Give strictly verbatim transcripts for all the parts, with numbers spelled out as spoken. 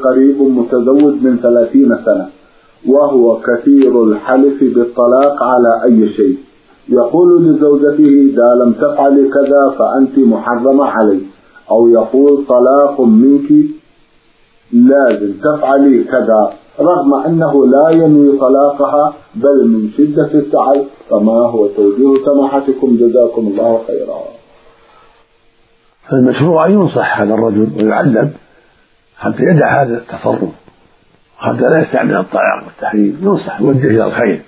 قريب متزوج من ثلاثين سنة وهو كثير الحلف بالطلاق على أي شيء، يقول لزوجته إذا لم تفعلي كذا فأنت محرمة علي، أو يقول طلاق منك لازم تفعلي كذا، رغم أنه لا ينوي طلاقها بل من شدة الزعل. فما هو توجيه سماحتكم جزاكم الله خيرا؟ المشروع أن ينصح هذا الرجل ويعلم حتى يدع هذا التصرف، حتى لا يستعمل الطلاق والتحريم، ينصح يوجه إلى الخير.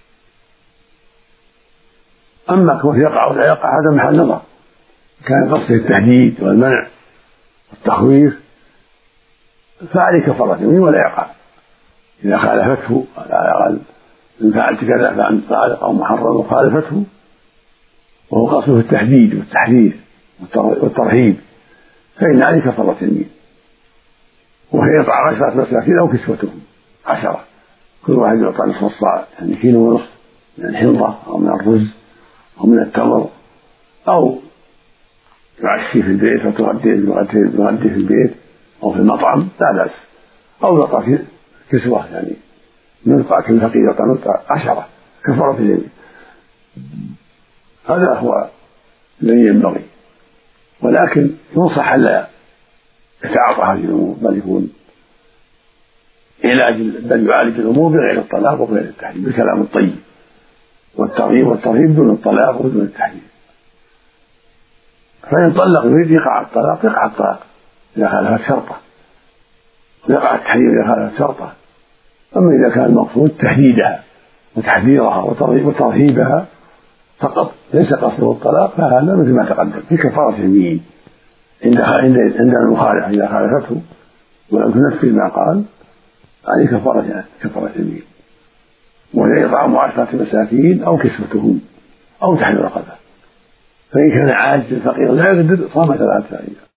أما كون يقع ولا يقع هذا محل نظر، كان قصده التهديد والمنع والتخويف فعليه كفارة يمين ولا يقع. إذا خالفته قال إن فعلت كذا فأنت طالق أو محرم وخالفته وهو قصده التهديد والتحذير والترهيب فإن عليه كفارة يمين، وهي إطعام عشرة مساكين أو كسوتهم عشرة، كل واحد يعطى نصف الصاع يعني كيلو ونصف من الحنطة أو من الرز أو من التمر، أو يعشي في البيت وتغدي في البيت أو في المطعم لا بأس، أو يعطى كسوة يعني نلقى كل فقير يعطى نلقى عشرة كفارة اليمين. هذا هو الذي ينبغي، ولكن ينصح ألا يتعاطى هذه الأمور بل يكون علاج، بل يعالج الأمور بغير الطلاق وبغير التحريم بالكلام الطيب والترغيب والترهيب دون الطلاق ودون التحريم. فإن طلق يريد يقع الطلاق يقع الطلاق إذا خالفت شرطه، يقع التحريم إذا خالفت شرطه. أما إذا كان المقصود تهديدها وتحذيرها وترهيبها فقط ليس قصده الطلاق فهذا مثل ما تقدم في كفارة يمين عند عند المخالفة إذا خالفته ولم تنفذ ما قال عليه كفارة كفارة يمين، وهي إطعام عشرة مساكين أو كسوتهم أو تحرير رقبة. فإن كان عاجز فقير لا يقدر صام ثلاثة أيام